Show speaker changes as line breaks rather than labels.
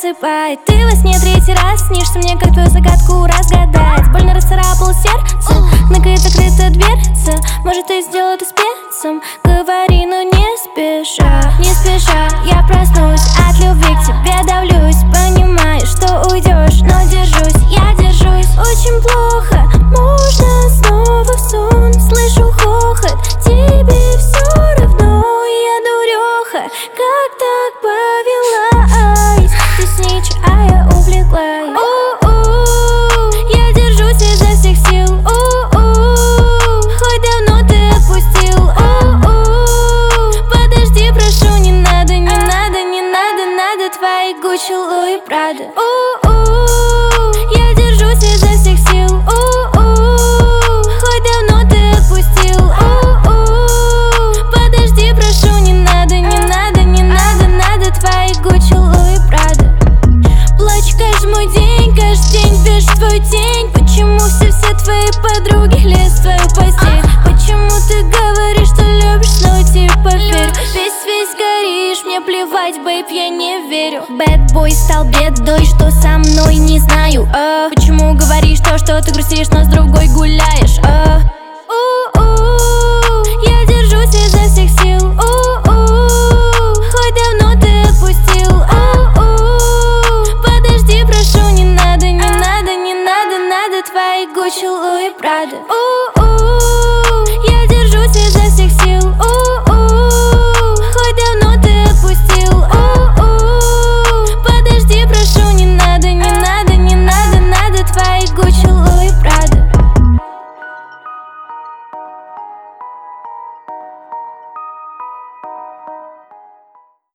засыпает. Ты во сне третий раз снишься мне, как твою загадку разгадать. Больно расцарапало сердце, накрыта закрыта дверца. Может, ты сделал это спецом? Говори, но не спеша. Не спеша, я проснусь от любви к тебе, давлюсь. Понимаю, что уйдешь, но держусь, я держусь. Очень плохо, можно снова в сон. Слышу хохот, тебе все равно. Я дуреха, как так повелась? Ты снич, а я увлеклась. Я держусь изо всех сил. Хоть давно ты отпустил. Подожди, прошу, не надо, не надо, не надо, надо твои Гуччи, Луи, Прада. Я держусь изо всех сил. Хоть давно ты отпустил. Подожди, прошу, не надо, не надо, не надо, надо твои Гуччи, Луи, Прада. Плачу каждый день вижу твою тень. Почему все твои подруги лезут в твою постель? Почему ты говоришь, что любишь, но типа верь? Весь горишь, мне плевать, бэйб, я не верю. Бэдбой стал бедой, что со мной, не знаю. Почему говоришь то, что ты грустишь, но с другой гуляешь? Я держусь изо всех сил. Хоть давно ты отпустил. Подожди, прошу, не надо, не надо, не надо, надо твои Гуччи, Луи, Прада.